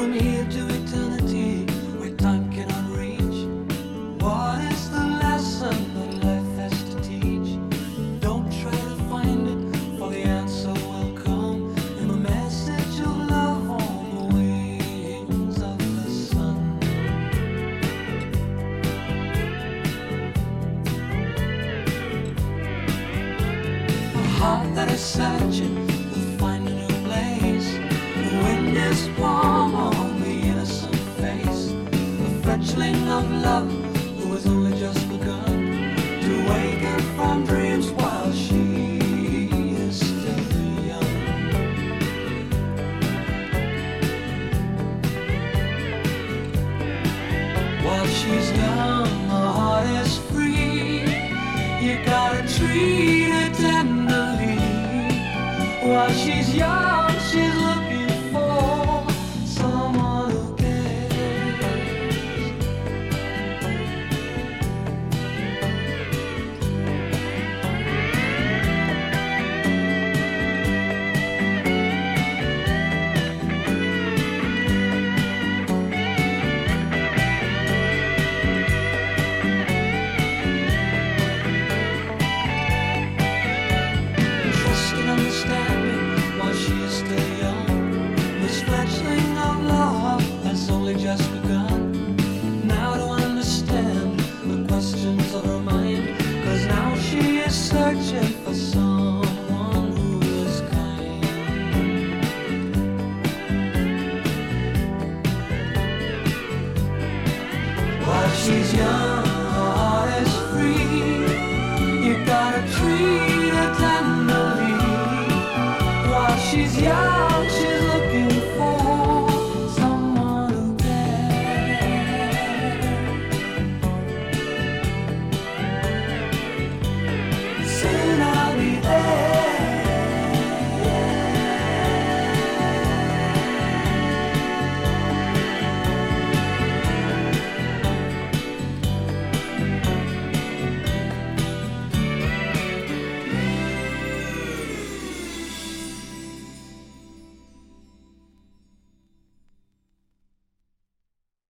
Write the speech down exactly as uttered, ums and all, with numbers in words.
From here to eternity, where time cannot reach. What is the lesson that life has to teach? Don't try to find it, for the answer will come in the message of love on the wings of the sun. A heart that is searching will find a new place. The wind is warm on the innocent face. The fledgling of love who has only just begun to waken from dreams while she is still young. While she's young, her heart is free. You gotta treat her tenderly. While she's young, she's looking for someone who cares. Trust and understanding while she is still young. This fledgling of love has only just begun. Now to understand the questions of her mind, 'cause now she is searching for someone who is kind. While she's young,